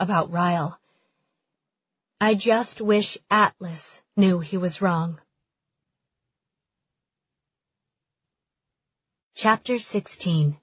about Ryle. I just wish Atlas knew he was wrong. Chapter 16.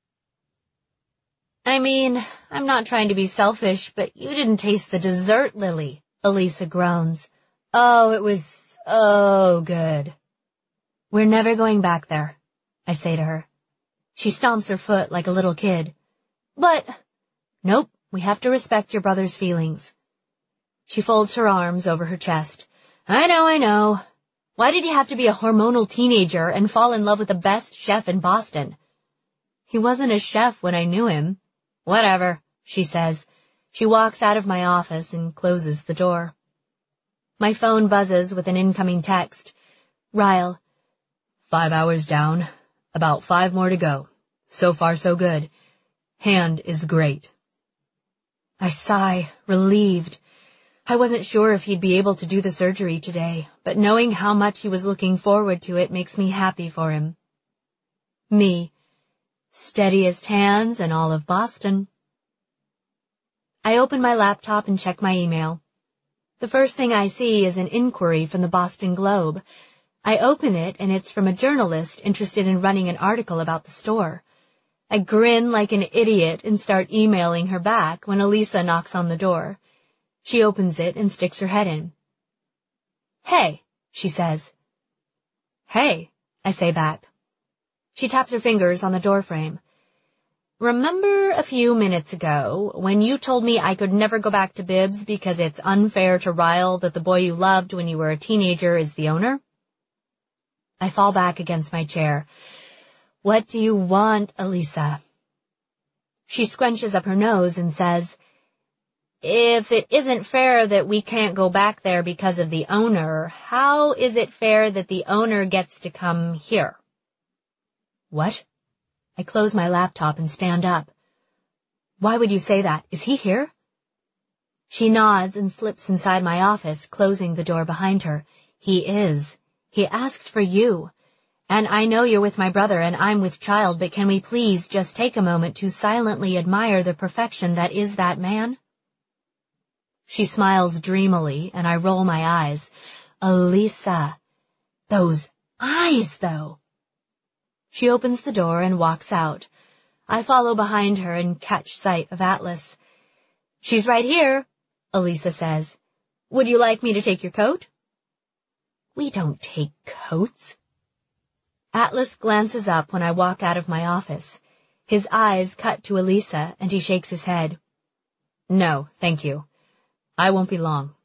I mean, I'm not trying to be selfish, but you didn't taste the dessert, Lily, Elisa groans. Oh, it was so good. We're never going back there, I say to her. She stomps her foot like a little kid. But, nope, we have to respect your brother's feelings. She folds her arms over her chest. I know. Why did he have to be a hormonal teenager and fall in love with the best chef in Boston? He wasn't a chef when I knew him. Whatever, she says. She walks out of my office and closes the door. My phone buzzes with an incoming text. Ryle. 5 hours down. About 5 more to go. So far so good. Hand is great. I sigh, relieved. I wasn't sure if he'd be able to do the surgery today, but knowing how much he was looking forward to it makes me happy for him. Me. Steadiest hands in all of Boston. I open my laptop and check my email. The first thing I see is an inquiry from the Boston Globe. I open it and it's from a journalist interested in running an article about the store. I grin like an idiot and start emailing her back when Elisa knocks on the door. She opens it and sticks her head in. Hey, she says. Hey, I say back. She taps her fingers on the doorframe. Remember a few minutes ago when you told me I could never go back to Bibbs because it's unfair to Ryle that the boy you loved when you were a teenager is the owner? I fall back against my chair. What do you want, Elisa? She scrunches up her nose and says, if it isn't fair that we can't go back there because of the owner, how is it fair that the owner gets to come here? What? I close my laptop and stand up. Why would you say that? Is he here? She nods and slips inside my office, closing the door behind her. He is. He asked for you. And I know you're with my brother and I'm with child, but can we please just take a moment to silently admire the perfection that is that man? She smiles dreamily, and I roll my eyes. Elisa, those eyes, though. She opens the door and walks out. I follow behind her and catch sight of Atlas. She's right here, Elisa says. Would you like me to take your coat? We don't take coats. Atlas glances up when I walk out of my office. His eyes cut to Elisa, and he shakes his head. No, thank you. I won't be long.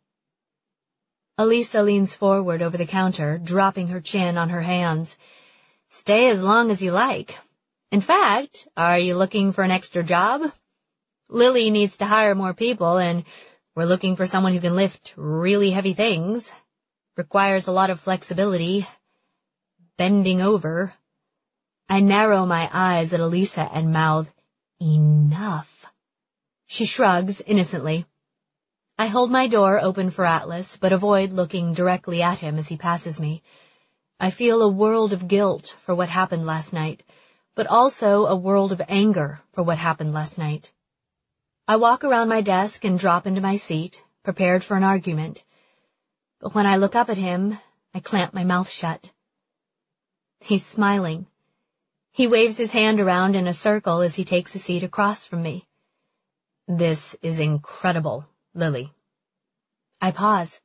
Elisa leans forward over the counter, dropping her chin on her hands. Stay as long as you like. In fact, are you looking for an extra job? Lily needs to hire more people, and we're looking for someone who can lift really heavy things. Requires a lot of flexibility. Bending over. I narrow my eyes at Elisa and mouth, Enough. She shrugs innocently. I hold my door open for Atlas, but avoid looking directly at him as he passes me. I feel a world of guilt for what happened last night, but also a world of anger for what happened last night. I walk around my desk and drop into my seat, prepared for an argument. But when I look up at him, I clamp my mouth shut. He's smiling. He waves his hand around in a circle as he takes a seat across from me. This is incredible, Lily. I pause.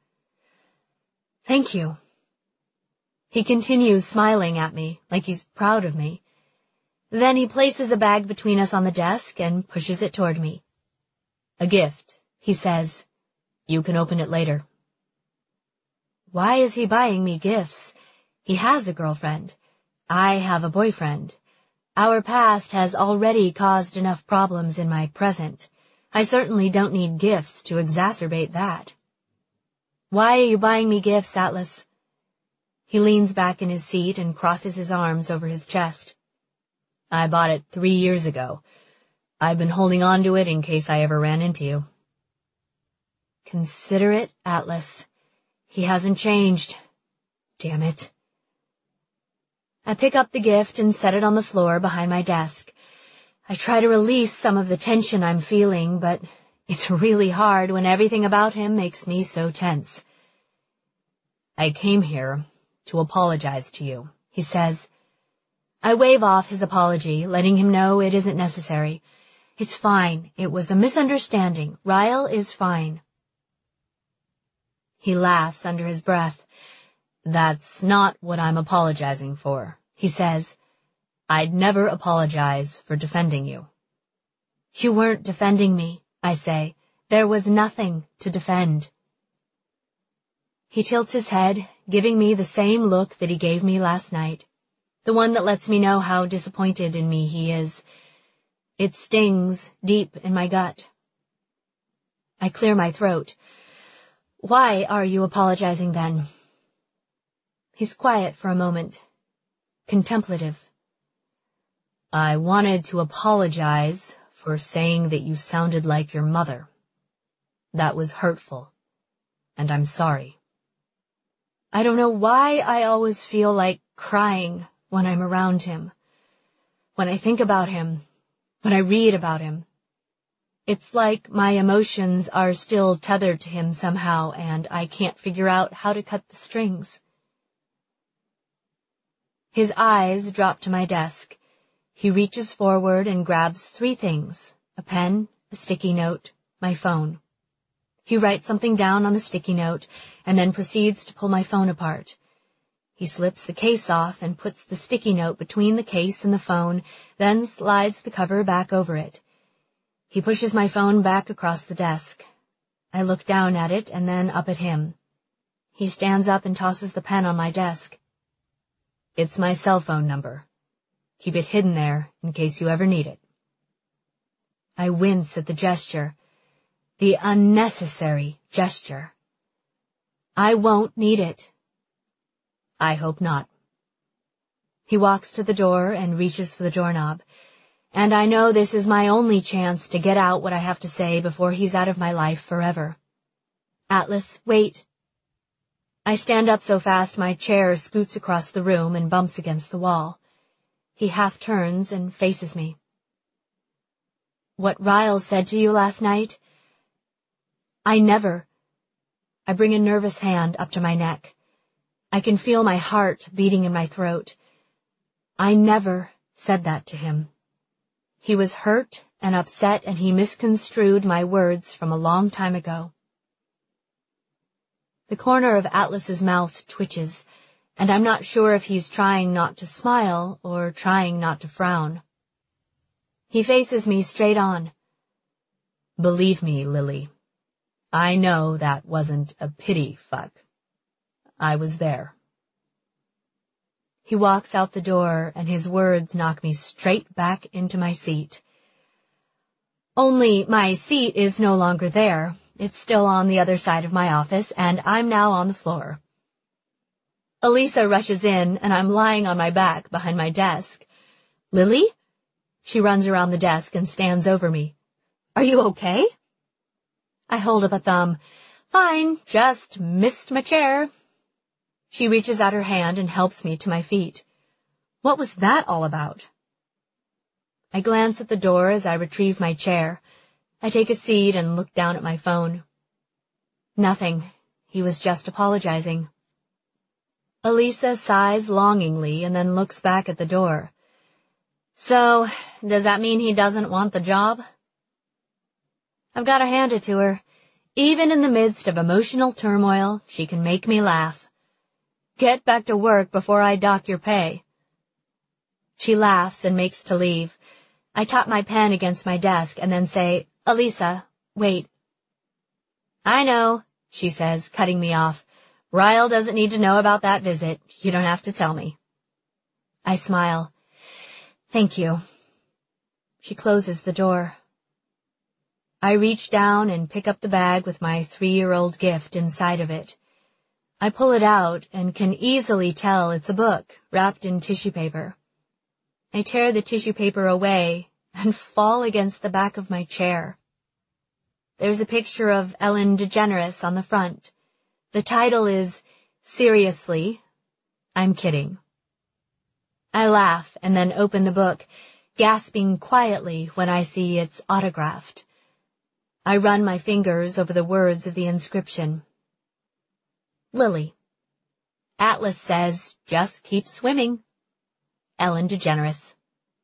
Thank you. He continues smiling at me, like he's proud of me. Then he places a bag between us on the desk and pushes it toward me. A gift, he says. You can open it later. Why is he buying me gifts? He has a girlfriend. I have a boyfriend. Our past has already caused enough problems in my present. I certainly don't need gifts to exacerbate that. Why are you buying me gifts, Atlas? He leans back in his seat and crosses his arms over his chest. I bought it 3 years ago. I've been holding on to it in case I ever ran into you. Consider it, Atlas. He hasn't changed. Damn it. I pick up the gift and set it on the floor behind my desk. I try to release some of the tension I'm feeling, but It's really hard when everything about him makes me so tense. I came here to apologize to you, he says. I wave off his apology, letting him know it isn't necessary. It's fine. It was a misunderstanding. Ryle is fine. He laughs under his breath. That's not what I'm apologizing for, he says. I'd never apologize for defending you. You weren't defending me, I say. There was nothing to defend. He tilts his head, giving me the same look that he gave me last night. The one that lets me know how disappointed in me he is. It stings deep in my gut. I clear my throat. Why are you apologizing then? He's quiet for a moment, contemplative. I wanted to apologize for saying that you sounded like your mother. That was hurtful, and I'm sorry. I don't know why I always feel like crying when I'm around him. When I think about him, when I read about him. It's like my emotions are still tethered to him somehow, and I can't figure out how to cut the strings. His eyes drop to my desk. He reaches forward and grabs 3 things, a pen, a sticky note, my phone. He writes something down on the sticky note and then proceeds to pull my phone apart. He slips the case off and puts the sticky note between the case and the phone, then slides the cover back over it. He pushes my phone back across the desk. I look down at it and then up at him. He stands up and tosses the pen on my desk. It's my cell phone number. Keep it hidden there in case you ever need it. I wince at the gesture. The unnecessary gesture. I won't need it. I hope not. He walks to the door and reaches for the doorknob. And I know this is my only chance to get out what I have to say before he's out of my life forever. Atlas, wait. I stand up so fast my chair scoots across the room and bumps against the wall. He half turns and faces me. What Ryle said to you last night? I bring a nervous hand up to my neck. I can feel my heart beating in my throat. I never said that to him. He was hurt and upset, and he misconstrued my words from a long time ago. The corner of Atlas's mouth twitches, and I'm not sure if he's trying not to smile or trying not to frown. He faces me straight on. Believe me, Lily, I know that wasn't a pity fuck. I was there. He walks out the door, and his words knock me straight back into my seat. Only my seat is no longer there. It's still on the other side of my office, and I'm now on the floor. Elisa rushes in, and I'm lying on my back behind my desk. Lily? She runs around the desk and stands over me. Are you okay? I hold up a thumb. Fine, just missed my chair. She reaches out her hand and helps me to my feet. What was that all about? I glance at the door as I retrieve my chair. I take a seat and look down at my phone. Nothing. He was just apologizing. Elisa sighs longingly and then looks back at the door. So, does that mean he doesn't want the job? I've got to hand it to her. Even in the midst of emotional turmoil, she can make me laugh. Get back to work before I dock your pay. She laughs and makes to leave. I tap my pen against my desk and then say, Elisa, wait. I know, she says, cutting me off. Ryle doesn't need to know about that visit. You don't have to tell me. I smile. Thank you. She closes the door. I reach down and pick up the bag with my 3-year-old gift inside of it. I pull it out and can easily tell it's a book wrapped in tissue paper. I tear the tissue paper away and fall against the back of my chair. There's a picture of Ellen DeGeneres on the front. The title is, Seriously, I'm Kidding. I laugh and then open the book, gasping quietly when I see it's autographed. I run my fingers over the words of the inscription. Lily. Atlas says, just keep swimming. Ellen DeGeneres.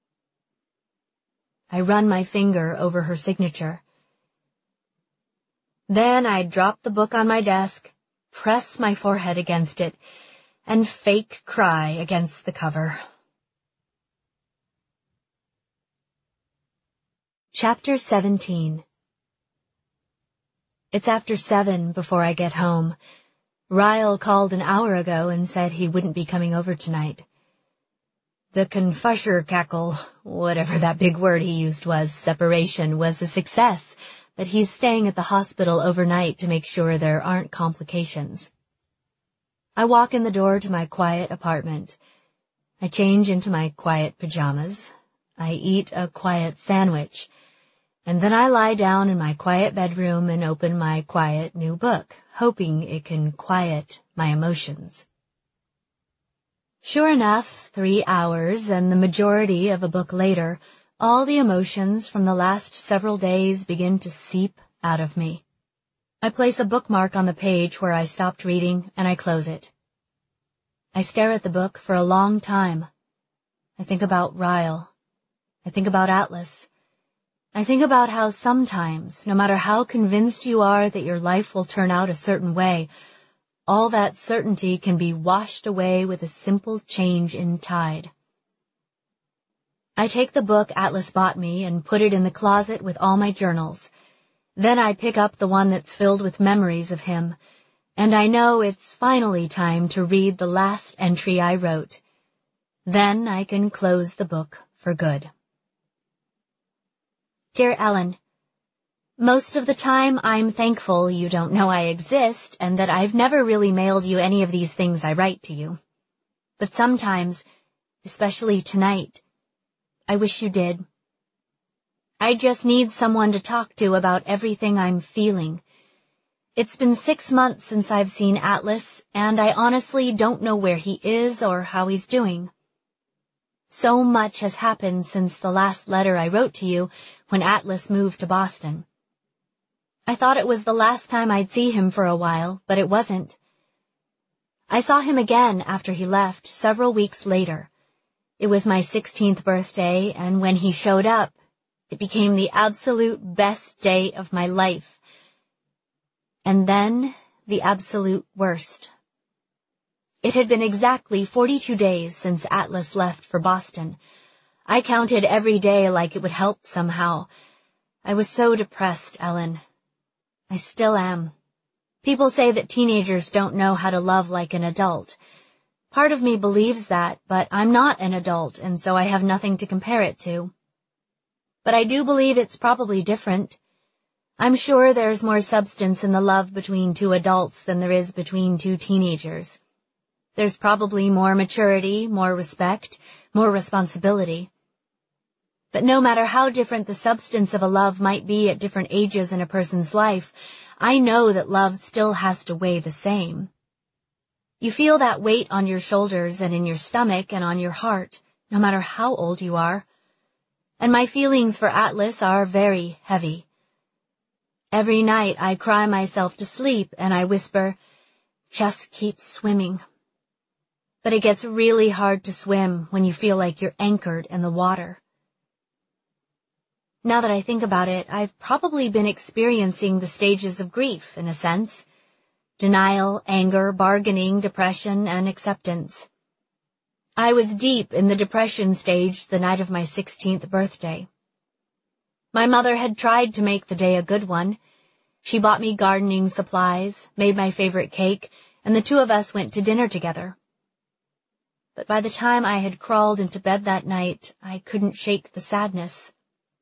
I run my finger over her signature. Then I drop the book on my desk, press my forehead against it, and fake cry against the cover. Chapter 17. It's after 7 before I get home. Ryle called an hour ago and said he wouldn't be coming over tonight. The Confusher cackle, whatever that big word he used was, separation, was a success, but he's staying at the hospital overnight to make sure there aren't complications. I walk in the door to my quiet apartment. I change into my quiet pajamas. I eat a quiet sandwich. And then I lie down in my quiet bedroom and open my quiet new book, hoping it can quiet my emotions. Sure enough, 3 hours and the majority of a book later, all the emotions from the last several days begin to seep out of me. I place a bookmark on the page where I stopped reading and I close it. I stare at the book for a long time. I think about Ryle. I think about Atlas. I think about how sometimes, no matter how convinced you are that your life will turn out a certain way, all that certainty can be washed away with a simple change in tide. I take the book Atlas bought me and put it in the closet with all my journals. Then I pick up the one that's filled with memories of him, and I know it's finally time to read the last entry I wrote. Then I can close the book for good. Dear Ellen, most of the time I'm thankful you don't know I exist and that I've never really mailed you any of these things I write to you. But sometimes, especially tonight, I wish you did. I just need someone to talk to about everything I'm feeling. It's been 6 months since I've seen Atlas, and I honestly don't know where he is or how he's doing. So much has happened since the last letter I wrote to you when Atlas moved to Boston. I thought it was the last time I'd see him for a while, but it wasn't. I saw him again after he left several weeks later. It was my 16th birthday, and when he showed up, it became the absolute best day of my life. And then the absolute worst. It had been exactly 42 days since Atlas left for Boston. I counted every day like it would help somehow. I was so depressed, Ellen. I still am. People say that teenagers don't know how to love like an adult. Part of me believes that, but I'm not an adult, and so I have nothing to compare it to. But I do believe it's probably different. I'm sure there's more substance in the love between 2 adults than there is between 2 teenagers. There's probably more maturity, more respect, more responsibility. But no matter how different the substance of a love might be at different ages in a person's life, I know that love still has to weigh the same. You feel that weight on your shoulders and in your stomach and on your heart, no matter how old you are. And my feelings for Atlas are very heavy. Every night I cry myself to sleep and I whisper, just keep swimming. But it gets really hard to swim when you feel like you're anchored in the water. Now that I think about it, I've probably been experiencing the stages of grief, in a sense. Denial, anger, bargaining, depression, and acceptance. I was deep in the depression stage the night of my 16th birthday. My mother had tried to make the day a good one. She bought me gardening supplies, made my favorite cake, and the 2 of us went to dinner together. But by the time I had crawled into bed that night, I couldn't shake the sadness.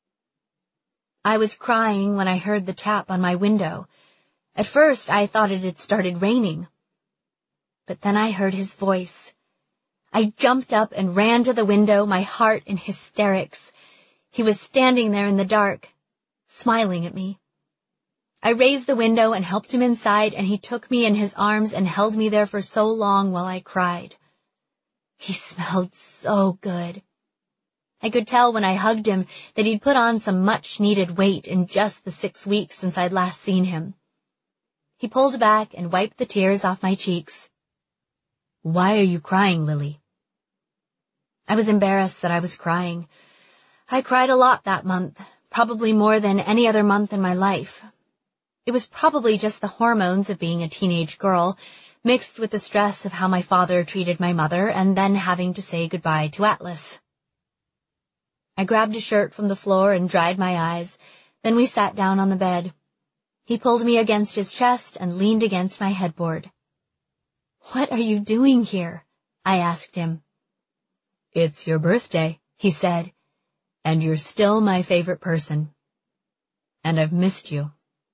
I was crying when I heard the tap on my window. At first, I thought it had started raining. But then I heard his voice. I jumped up and ran to the window, my heart in hysterics. He was standing there in the dark, smiling at me. I raised the window and helped him inside, and he took me in his arms and held me there for so long while I cried. He smelled so good. I could tell when I hugged him that he'd put on some much-needed weight in just the 6 weeks since I'd last seen him. He pulled back and wiped the tears off my cheeks. "Why are you crying, Lily?" I was embarrassed that I was crying. I cried a lot that month, probably more than any other month in my life. It was probably just the hormones of being a teenage girl, mixed with the stress of how my father treated my mother and then having to say goodbye to Atlas. I grabbed a shirt from the floor and dried my eyes. Then we sat down on the bed. He pulled me against his chest and leaned against my headboard. "What are you doing here?" I asked him. "It's your birthday," he said, "and you're still my favorite person. And I've missed you."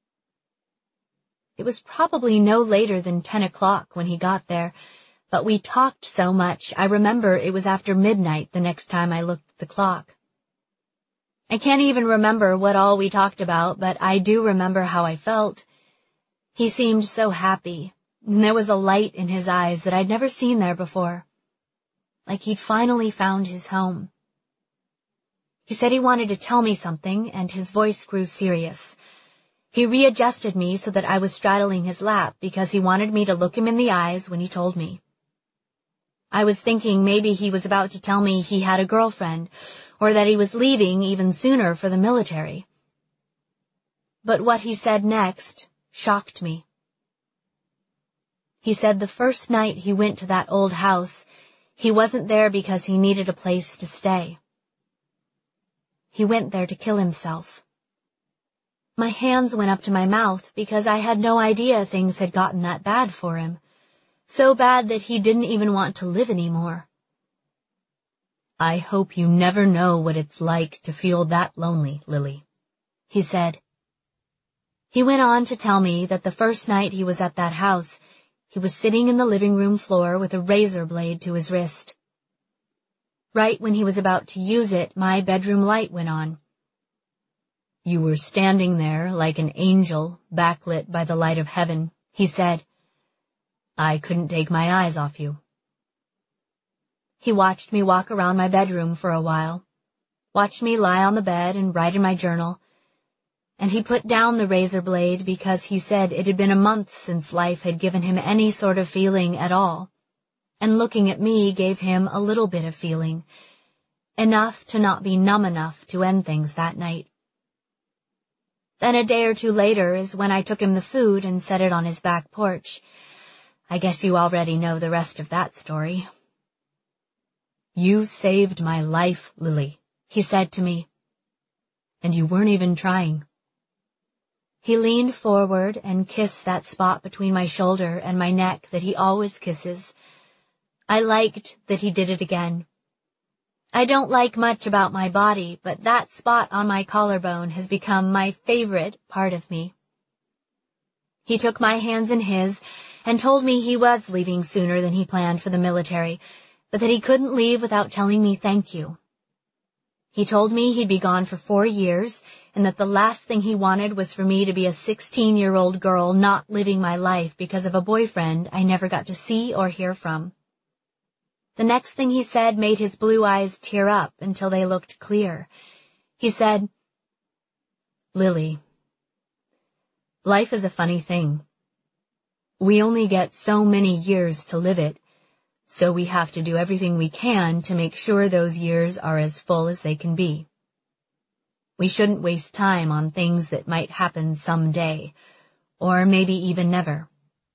It was probably no later than 10 o'clock when he got there, but we talked so much I remember it was after midnight the next time I looked at the clock. I can't even remember what all we talked about, but I do remember how I felt. He seemed so happy, and there was a light in his eyes that I'd never seen there before, like he'd finally found his home. He said he wanted to tell me something, and his voice grew serious. He readjusted me so that I was straddling his lap because he wanted me to look him in the eyes when he told me. I was thinking maybe he was about to tell me he had a girlfriend, or that he was leaving even sooner for the military. But what he said next shocked me. He said the first night he went to that old house, he wasn't there because he needed a place to stay. He went there to kill himself. My hands went up to my mouth because I had no idea things had gotten that bad for him. So bad that he didn't even want to live anymore. "I hope you never know what it's like to feel that lonely, Lily," he said. He went on to tell me that the first night he was at that house, he was sitting in the living room floor with a razor blade to his wrist. Right when he was about to use it, my bedroom light went on. "You were standing there like an angel, backlit by the light of heaven," he said. "I couldn't take my eyes off you." He watched me walk around my bedroom for a while, watched me lie on the bed and write in my journal, and he put down the razor blade because he said it had been a month since life had given him any sort of feeling at all, and looking at me gave him a little bit of feeling, enough to not be numb enough to end things that night. Then a day or two later is when I took him the food and set it on his back porch. I guess you already know the rest of that story. "You saved my life, Lily," he said to me. "And you weren't even trying." He leaned forward and kissed that spot between my shoulder and my neck that he always kisses. I liked that he did it again. I don't like much about my body, but that spot on my collarbone has become my favorite part of me. He took my hands in his and told me he was leaving sooner than he planned for the military, but that he couldn't leave without telling me thank you. He told me he'd be gone for 4 years, and that the last thing he wanted was for me to be a 16-year-old girl not living my life because of a boyfriend I never got to see or hear from. The next thing he said made his blue eyes tear up until they looked clear. He said, "Lily, life is a funny thing. We only get so many years to live it, so we have to do everything we can to make sure those years are as full as they can be. We shouldn't waste time on things that might happen someday, or maybe even never."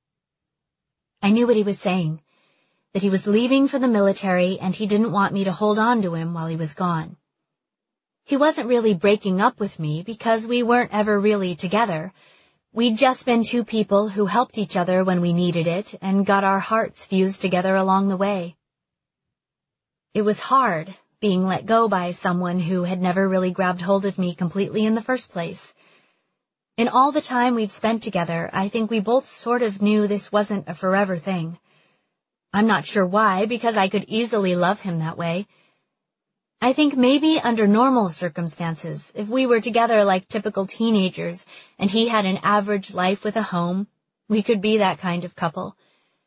I knew what he was saying, that he was leaving for the military and he didn't want me to hold on to him while he was gone. He wasn't really breaking up with me because we weren't ever really together. We'd just been two people who helped each other when we needed it and got our hearts fused together along the way. It was hard being let go by someone who had never really grabbed hold of me completely in the first place. In all the time we'd spent together, I think we both sort of knew this wasn't a forever thing. I'm not sure why, because I could easily love him that way. I think maybe under normal circumstances, if we were together like typical teenagers and he had an average life with a home, we could be that kind of couple.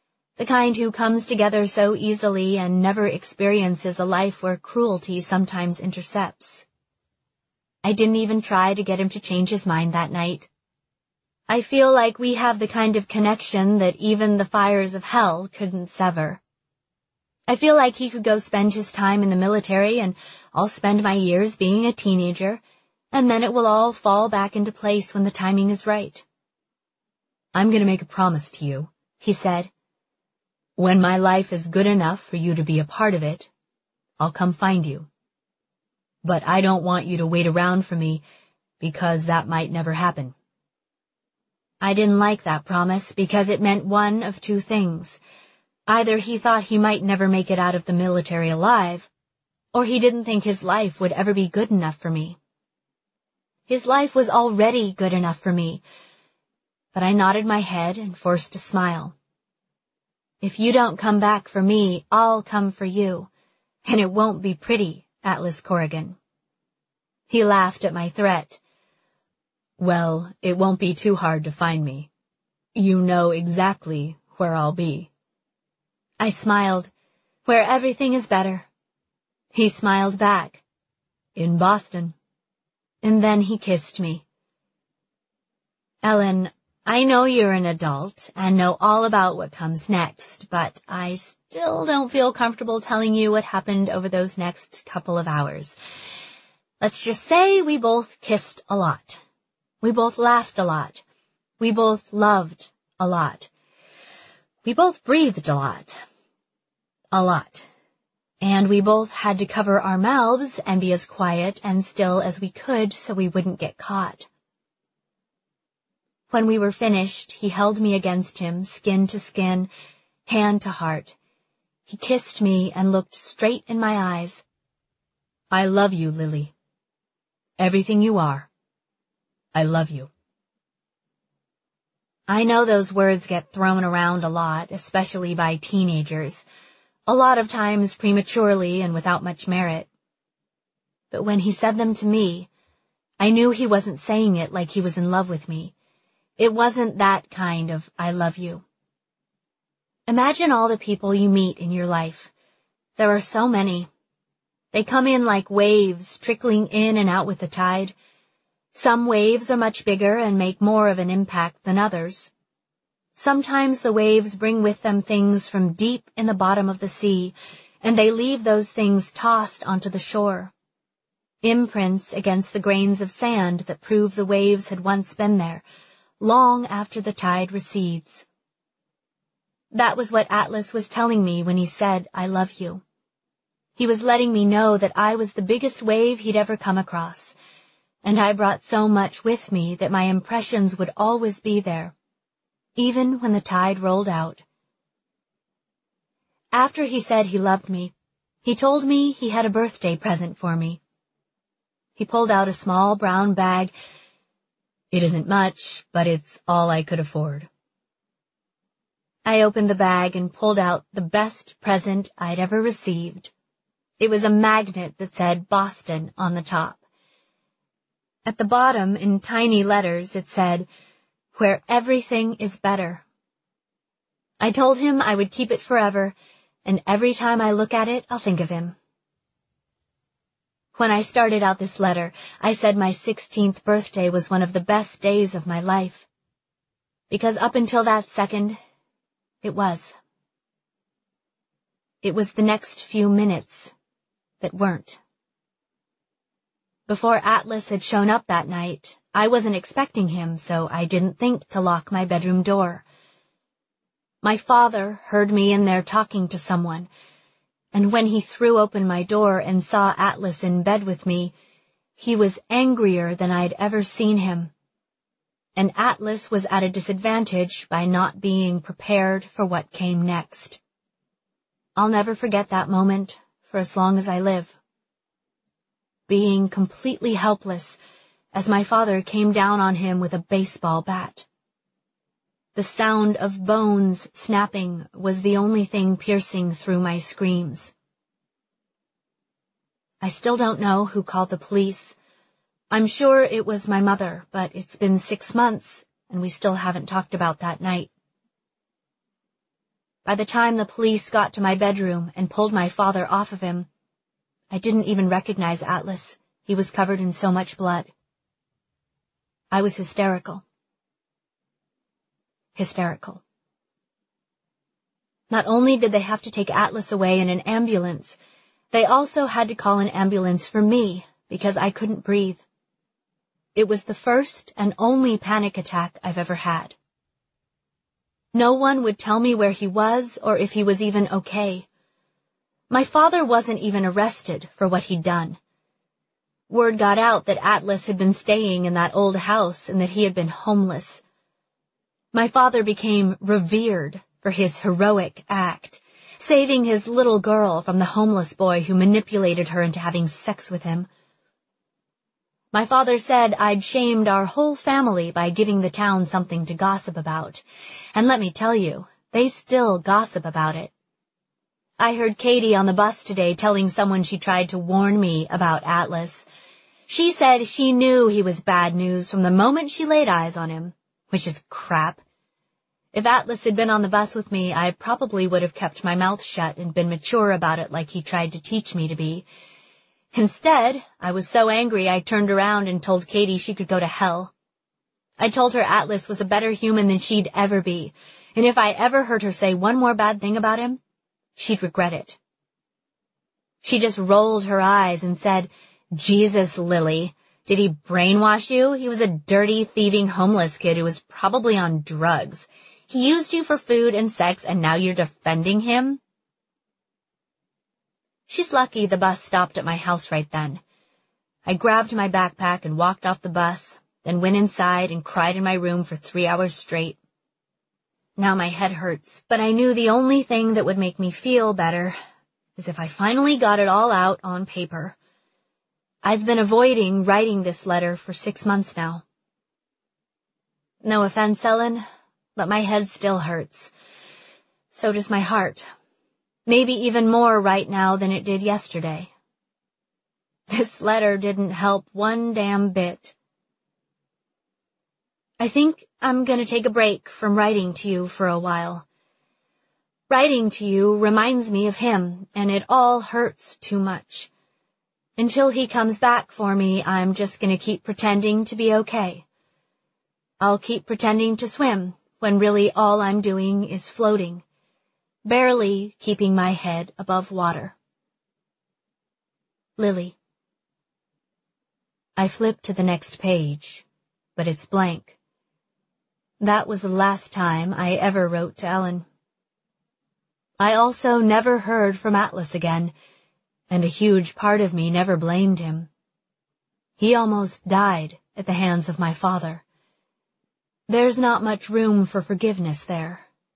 the kind who comes together so easily and never experiences a life where cruelty sometimes intercepts. I didn't even try to get him to change his mind that night. I feel like we have the kind of connection that even the fires of hell couldn't sever. I feel like he could go spend his time in the military and I'll spend my years being a teenager, and then it will all fall back into place when the timing is right. I'm going to make a promise to you, he said. When my life is good enough for you to be a part of it, I'll come find you. But I don't want you to wait around for me, because that might never happen. I didn't like that promise because it meant one of two things. Either he thought he might never make it out of the military alive, or he didn't think his life would ever be good enough for me. His life was already good enough for me, but I nodded my head and forced a smile. If you don't come back for me, I'll come for you, and it won't be pretty, Atlas Corrigan. He laughed at my threat. Well, it won't be too hard to find me. You know exactly where I'll be. I smiled. Where everything is better. He smiled back. In Boston. And then he kissed me. Ellen, I know you're an adult and know all about what comes next, but I still don't feel comfortable telling you what happened over those next couple of hours. Let's just say we both kissed a lot. We both laughed a lot. We both loved a lot. We both breathed a lot. A lot. And we both had to cover our mouths and be as quiet and still as we could so we wouldn't get caught. When we were finished, he held me against him, skin to skin, hand to heart. He kissed me and looked straight in my eyes. I love you, Lily. Everything you are. I love you. I know those words get thrown around a lot, especially by teenagers, a lot of times prematurely and without much merit. But when he said them to me, I knew he wasn't saying it like he was in love with me. It wasn't that kind of I love you. Imagine all the people you meet in your life. There are so many. They come in like waves, trickling in and out with the tide. Some waves are much bigger and make more of an impact than others. Sometimes the waves bring with them things from deep in the bottom of the sea, and they leave those things tossed onto the shore. Imprints against the grains of sand that prove the waves had once been there, long after the tide recedes. That was what Atlas was telling me when he said, I love you. He was letting me know that I was the biggest wave he'd ever come across, and I brought so much with me that my impressions would always be there, even when the tide rolled out. After he said he loved me, he told me he had a birthday present for me. He pulled out a small brown bag. It isn't much, but it's all I could afford. I opened the bag and pulled out the best present I'd ever received. It was a magnet that said Boston on the top. At the bottom, in tiny letters, it said, Where everything is better. I told him I would keep it forever, and every time I look at it, I'll think of him. When I started out this letter, I said my 16th birthday was one of the best days of my life. Because up until that second, it was. It was the next few minutes that weren't. Before Atlas had shown up that night, I wasn't expecting him, so I didn't think to lock my bedroom door. My father heard me in there talking to someone, and when he threw open my door and saw Atlas in bed with me, he was angrier than I'd ever seen him. And Atlas was at a disadvantage by not being prepared for what came next. I'll never forget that moment for as long as I live. Being completely helpless as my father came down on him with a baseball bat. The sound of bones snapping was the only thing piercing through my screams. I still don't know who called the police. I'm sure it was my mother, but it's been 6 months, and we still haven't talked about that night. By the time the police got to my bedroom and pulled my father off of him, I didn't even recognize Atlas. He was covered in so much blood. I was hysterical. Hysterical. Not only did they have to take Atlas away in an ambulance, they also had to call an ambulance for me because I couldn't breathe. It was the first and only panic attack I've ever had. No one would tell me where he was or if he was even okay. My father wasn't even arrested for what he'd done. Word got out that Atlas had been staying in that old house and that he had been homeless. My father became revered for his heroic act, saving his little girl from the homeless boy who manipulated her into having sex with him. My father said I'd shamed our whole family by giving the town something to gossip about. And let me tell you, they still gossip about it. I heard Katie on the bus today telling someone she tried to warn me about Atlas. She said she knew he was bad news from the moment she laid eyes on him, which is crap. If Atlas had been on the bus with me, I probably would have kept my mouth shut and been mature about it like he tried to teach me to be. Instead, I was so angry I turned around and told Katie she could go to hell. I told her Atlas was a better human than she'd ever be, and if I ever heard her say one more bad thing about him, she'd regret it. She just rolled her eyes and said, "Jesus, Lily, did he brainwash you? He was a dirty, thieving homeless kid who was probably on drugs. He used you for food and sex, and now you're defending him?" She's lucky the bus stopped at my house right then. I grabbed my backpack and walked off the bus, then went inside and cried in my room for 3 hours straight. Now my head hurts, but I knew the only thing that would make me feel better is if I finally got it all out on paper. I've been avoiding writing this letter for 6 months now. No offense, Ellen, but my head still hurts. So does my heart. Maybe even more right now than it did yesterday. This letter didn't help one damn bit. I think I'm going to take a break from writing to you for a while. Writing to you reminds me of him, and it all hurts too much. Until he comes back for me, I'm just going to keep pretending to be okay. I'll keep pretending to swim when really all I'm doing is floating, barely keeping my head above water. Lily. I flip to the next page, but it's blank. That was the last time I ever wrote to Ellen. I also never heard from Atlas again, and a huge part of me never blamed him. He almost died at the hands of my father. There's not much room for forgiveness there.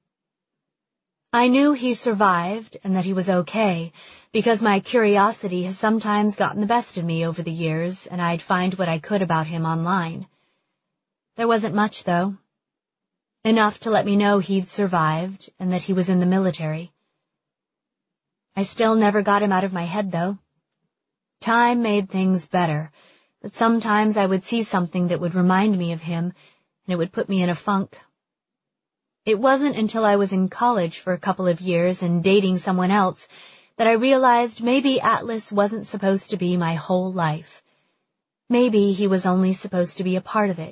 I knew he survived and that he was okay, because my curiosity has sometimes gotten the best of me over the years, and I'd find what I could about him online. There wasn't much, though. Enough to let me know he'd survived and that he was in the military. I still never got him out of my head, though. Time made things better, but sometimes I would see something that would remind me of him, and it would put me in a funk. It wasn't until I was in college for a couple of years and dating someone else that I realized maybe Atlas wasn't supposed to be my whole life. Maybe he was only supposed to be a part of it.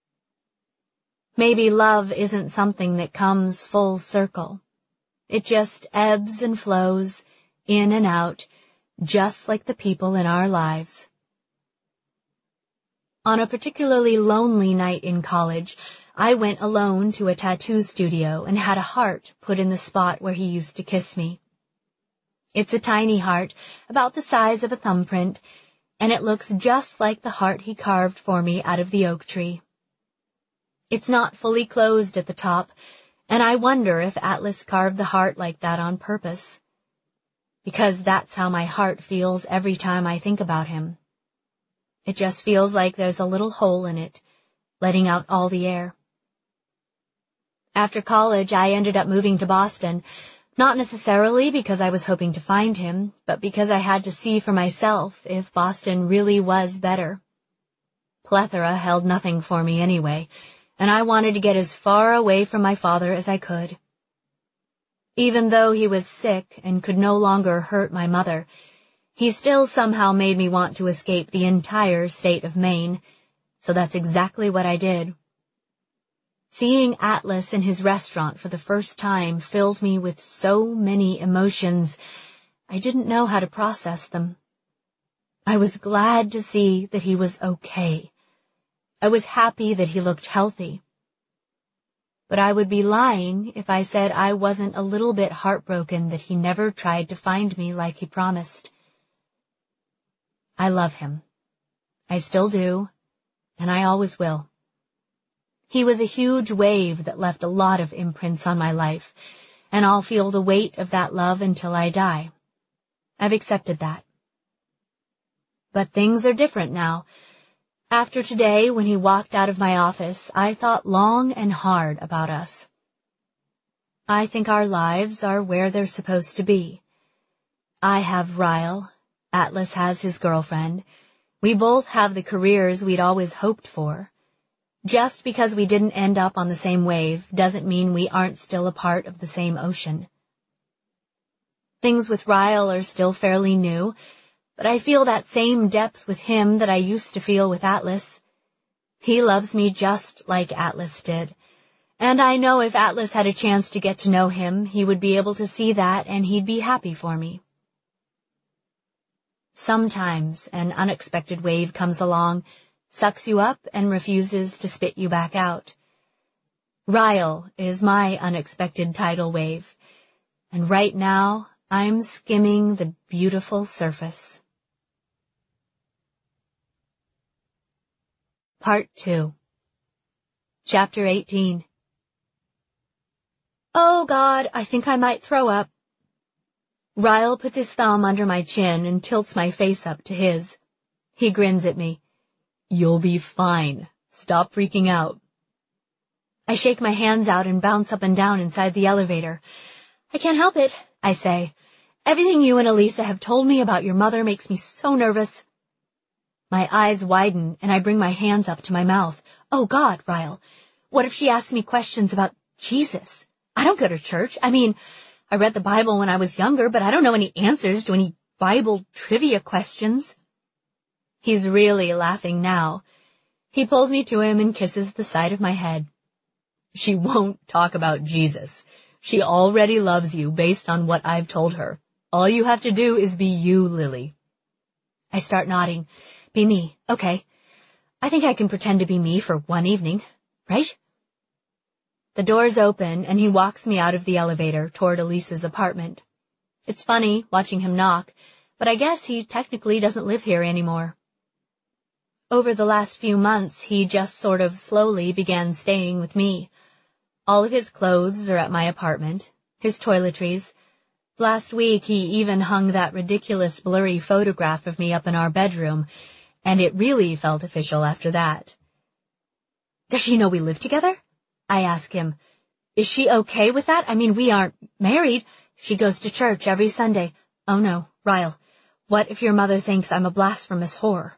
Maybe love isn't something that comes full circle. It just ebbs and flows, in and out, just like the people in our lives. On a particularly lonely night in college, I went alone to a tattoo studio and had a heart put in the spot where he used to kiss me. It's a tiny heart, about the size of a thumbprint, and it looks just like the heart he carved for me out of the oak tree. It's not fully closed at the top, and I wonder if Atlas carved the heart like that on purpose. Because that's how my heart feels every time I think about him. It just feels like there's a little hole in it, letting out all the air. After college, I ended up moving to Boston, not necessarily because I was hoping to find him, but because I had to see for myself if Boston really was better. Plethora held nothing for me anyway, and I wanted to get as far away from my father as I could. Even though he was sick and could no longer hurt my mother, he still somehow made me want to escape the entire state of Maine, so that's exactly what I did. Seeing Atlas in his restaurant for the first time filled me with so many emotions, I didn't know how to process them. I was glad to see that he was okay. I was happy that he looked healthy. But I would be lying if I said I wasn't a little bit heartbroken that he never tried to find me like he promised. I love him. I still do, and I always will. He was a huge wave that left a lot of imprints on my life, and I'll feel the weight of that love until I die. I've accepted that. But things are different now. After today, when he walked out of my office, I thought long and hard about us. I think our lives are where they're supposed to be. I have Ryle. Atlas has his girlfriend. We both have the careers we'd always hoped for. Just because we didn't end up on the same wave doesn't mean we aren't still a part of the same ocean. Things with Ryle are still fairly new, but I feel that same depth with him that I used to feel with Atlas. He loves me just like Atlas did, and I know if Atlas had a chance to get to know him, he would be able to see that and he'd be happy for me. Sometimes an unexpected wave comes along, sucks you up, and refuses to spit you back out. Ryle is my unexpected tidal wave, and right now I'm skimming the beautiful surface. Part 2. Chapter 18. Oh God, I think I might throw up. Ryle puts his thumb under my chin and tilts my face up to his. He grins at me. You'll be fine. Stop freaking out. I shake my hands out and bounce up and down inside the elevator. I can't help it, I say. Everything you and Elisa have told me about your mother makes me so nervous. My eyes widen and I bring my hands up to my mouth. Oh God, Ryle, what if she asks me questions about Jesus? I don't go to church. I mean, I read the Bible when I was younger, but I don't know any answers to any Bible trivia questions. He's really laughing now. He pulls me to him and kisses the side of my head. She won't talk about Jesus. She already loves you based on what I've told her. All you have to do is be you, Lily. I start nodding. Be me. Okay. I think I can pretend to be me for one evening, right? The doors open and he walks me out of the elevator toward Elisa's apartment. It's funny watching him knock, but I guess he technically doesn't live here anymore. Over the last few months, he just sort of slowly began staying with me. All of his clothes are at my apartment, his toiletries. Last week, he even hung that ridiculous blurry photograph of me up in our bedroom, and it really felt official after that. Does she know we live together? I ask him. Is she okay with that? I mean, we aren't married. She goes to church every Sunday. Oh no, Ryle, what if your mother thinks I'm a blasphemous whore?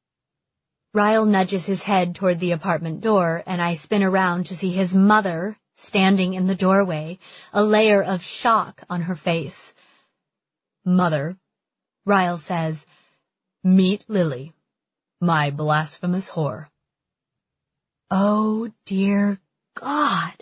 Ryle nudges his head toward the apartment door, and I spin around to see his mother standing in the doorway, a layer of shock on her face. Mother, Ryle says, meet Lily, my blasphemous whore. Oh, dear God.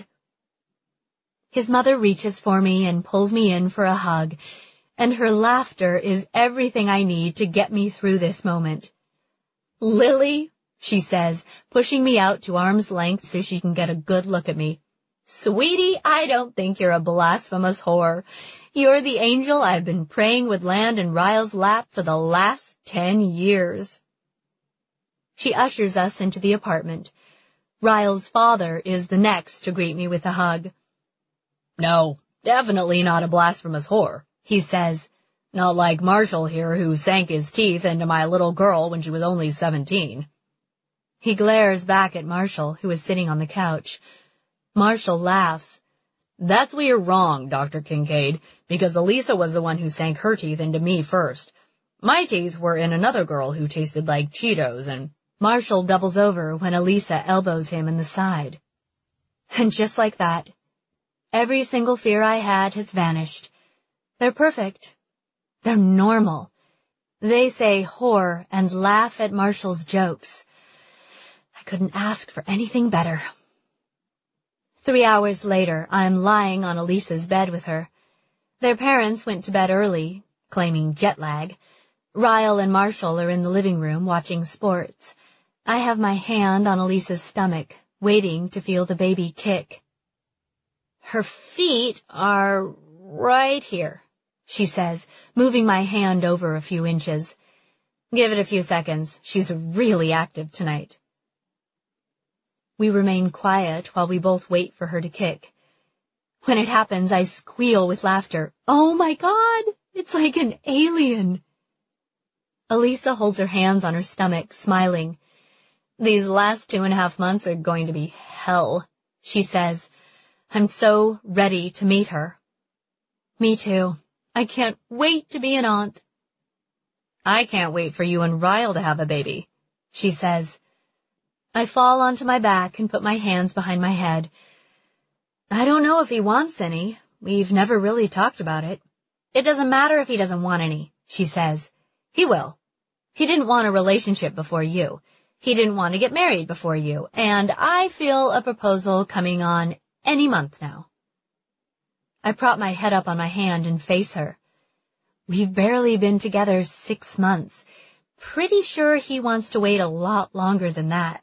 His mother reaches for me and pulls me in for a hug, and her laughter is everything I need to get me through this moment. Lily, she says, pushing me out to arm's length so she can get a good look at me. Sweetie, I don't think you're a blasphemous whore. You're the angel I've been praying would land in Ryle's lap for the last 10 years. She ushers us into the apartment. Ryle's father is the next to greet me with a hug. No, definitely not a blasphemous whore, he says. Not like Marshall here, who sank his teeth into my little girl when she was only 17. He glares back at Marshall, who is sitting on the couch. Marshall laughs. That's where you're wrong, Dr. Kincaid, because Elisa was the one who sank her teeth into me first. My teeth were in another girl who tasted like Cheetos, and Marshall doubles over when Elisa elbows him in the side. And just like that, Every single fear I had has vanished. They're perfect. They're normal. They say whore and laugh at Marshall's jokes. I couldn't ask for anything better. 3 hours later, I'm lying on Elisa's bed with her. Their parents went to bed early, claiming jet lag. Ryle and Marshall are in the living room watching sports. I have my hand on Elisa's stomach, waiting to feel the baby kick. Her feet are right here, she says, moving my hand over a few inches. Give it a few seconds. She's really active tonight. We remain quiet while we both wait for her to kick. When it happens, I squeal with laughter. Oh my God! It's like an alien. Elisa holds her hands on her stomach, smiling. These last 2.5 months are going to be hell, she says. I'm so ready to meet her. Me too. I can't wait to be an aunt. I can't wait for you and Ryle to have a baby, she says. I fall onto my back and put my hands behind my head. I don't know if he wants any. We've never really talked about it. It doesn't matter if he doesn't want any, she says. He will. He didn't want a relationship before you. He didn't want to get married before you, and I feel a proposal coming on any month now. I prop my head up on my hand and face her. We've barely been together 6 months. Pretty sure he wants to wait a lot longer than that.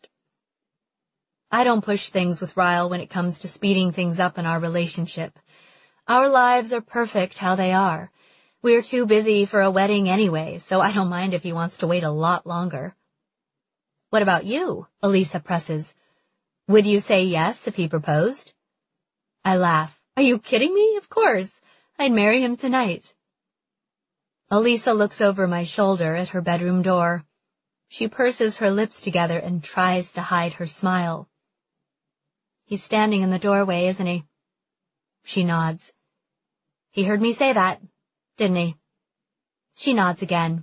I don't push things with Ryle when it comes to speeding things up in our relationship. Our lives are perfect how they are. We're too busy for a wedding anyway, so I don't mind if he wants to wait a lot longer. What about you? Elisa presses. Would you say yes if he proposed? I laugh. Are you kidding me? Of course. I'd marry him tonight. Elisa looks over my shoulder at her bedroom door. She purses her lips together and tries to hide her smile. He's standing in the doorway, isn't he? She nods. He heard me say that, didn't he? She nods again.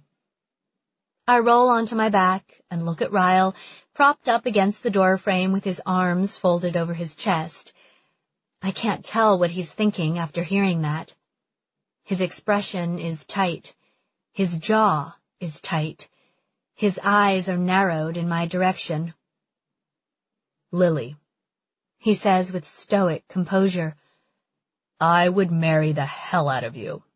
I roll onto my back and look at Ryle, propped up against the doorframe with his arms folded over his chest. I can't tell what he's thinking after hearing that. His expression is tight. His jaw is tight. His eyes are narrowed in my direction. Lily, he says with stoic composure, I would marry the hell out of you.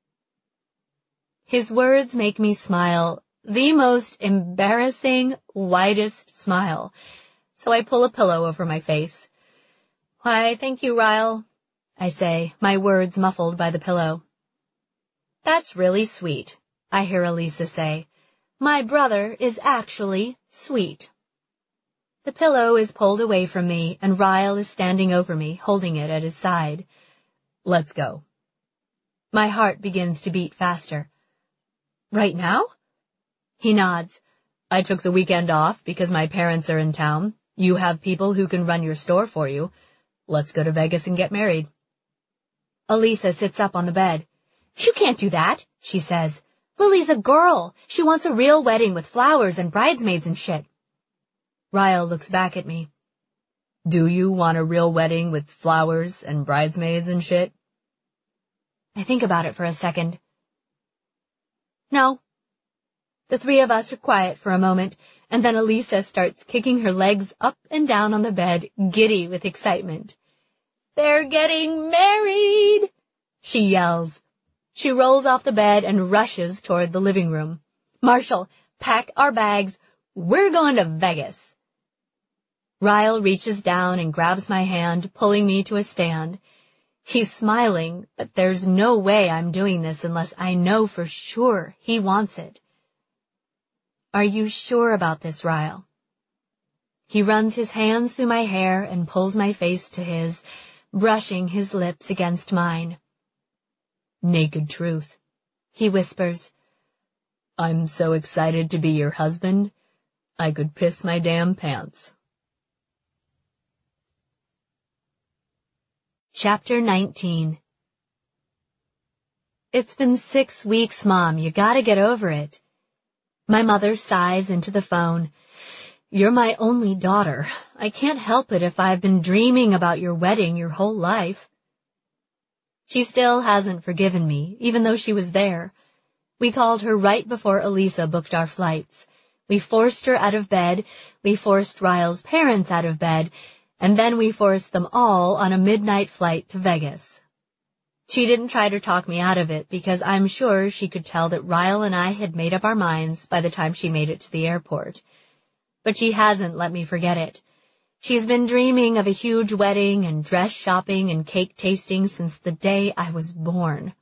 His words make me smile, the most embarrassing, widest smile, so I pull a pillow over my face. Why, thank you, Ryle, I say, my words muffled by the pillow. That's really sweet, I hear Elisa say. My brother is actually sweet. The pillow is pulled away from me, and Ryle is standing over me, holding it at his side. Let's go. My heart begins to beat faster. Right now? He nods. I took the weekend off because my parents are in town. You have people who can run your store for you. Let's go to Vegas and get married. Elisa sits up on the bed. You can't do that, she says. Lily's a girl. She wants a real wedding with flowers and bridesmaids and shit. Ryle looks back at me. Do you want a real wedding with flowers and bridesmaids and shit? I think about it for a second. No. The three of us are quiet for a moment, and then Elisa starts kicking her legs up and down on the bed, giddy with excitement. They're getting married, she yells. She rolls off the bed and rushes toward the living room. Marshall, pack our bags. We're going to Vegas. Ryle reaches down and grabs my hand, pulling me to a stand. He's smiling, but there's no way I'm doing this unless I know for sure he wants it. Are you sure about this, Ryle? He runs his hands through my hair and pulls my face to his, brushing his lips against mine. Naked truth, he whispers. I'm so excited to be your husband, I could piss my damn pants. Chapter 19. It's been 6 weeks, Mom. You gotta get over it. My mother sighs into the phone. You're my only daughter. I can't help it if I've been dreaming about your wedding your whole life. She still hasn't forgiven me, even though she was there. We called her right before Elisa booked our flights. We forced her out of bed, we forced Ryle's parents out of bed, and then we forced them all on a midnight flight to Vegas. She didn't try to talk me out of it because I'm sure she could tell that Ryle and I had made up our minds by the time she made it to the airport. But she hasn't let me forget it. She's been dreaming of a huge wedding and dress shopping and cake tasting since the day I was born.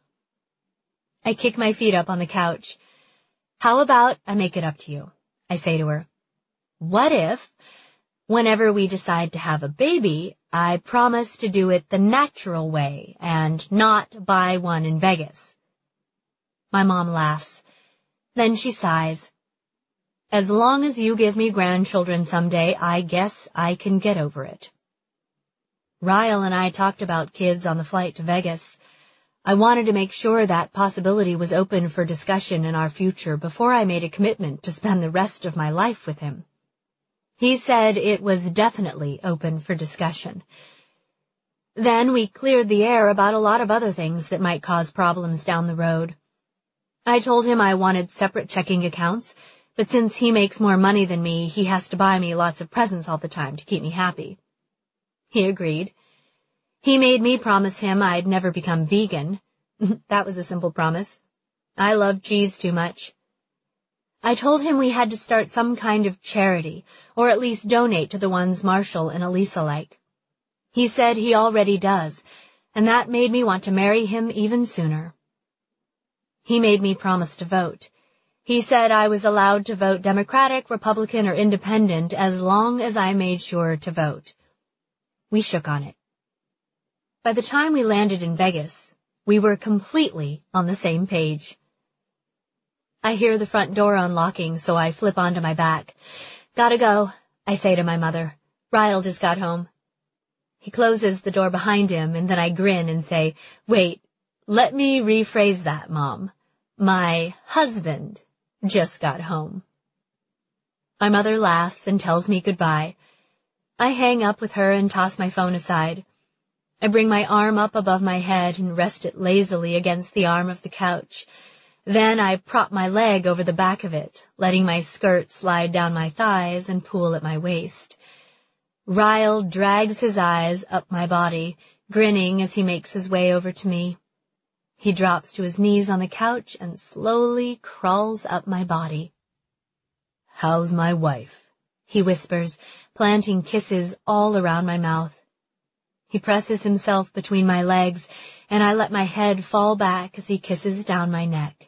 I kick my feet up on the couch. How about I make it up to you? I say to her. What if, whenever we decide to have a baby, I promise to do it the natural way and not buy one in Vegas? My mom laughs. Then she sighs. As long as you give me grandchildren someday, I guess I can get over it. Ryle and I talked about kids on the flight to Vegas. I wanted to make sure that possibility was open for discussion in our future before I made a commitment to spend the rest of my life with him. He said it was definitely open for discussion. Then we cleared the air about a lot of other things that might cause problems down the road. I told him I wanted separate checking accounts, but since he makes more money than me, he has to buy me lots of presents all the time to keep me happy. He agreed. He made me promise him I'd never become vegan. That was a simple promise. I love cheese too much. I told him we had to start some kind of charity, or at least donate to the ones Marshall and Elisa like. He said he already does, and that made me want to marry him even sooner. He made me promise to vote. He said I was allowed to vote Democratic, Republican, or Independent as long as I made sure to vote. We shook on it. By the time we landed in Vegas, we were completely on the same page. I hear the front door unlocking, so I flip onto my back. Gotta go, I say to my mother. Ryle just got home. He closes the door behind him, and then I grin and say, Wait, let me rephrase that, Mom. My husband just got home. My mother laughs and tells me goodbye. I hang up with her and toss my phone aside. I bring my arm up above my head and rest it lazily against the arm of the couch. Then I prop my leg over the back of it, letting my skirt slide down my thighs and pool at my waist. Ryle drags his eyes up my body, grinning as he makes his way over to me. He drops to his knees on the couch and slowly crawls up my body. How's my wife? He whispers, planting kisses all around my mouth. He presses himself between my legs, and I let my head fall back as he kisses down my neck.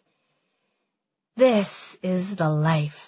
This is the life.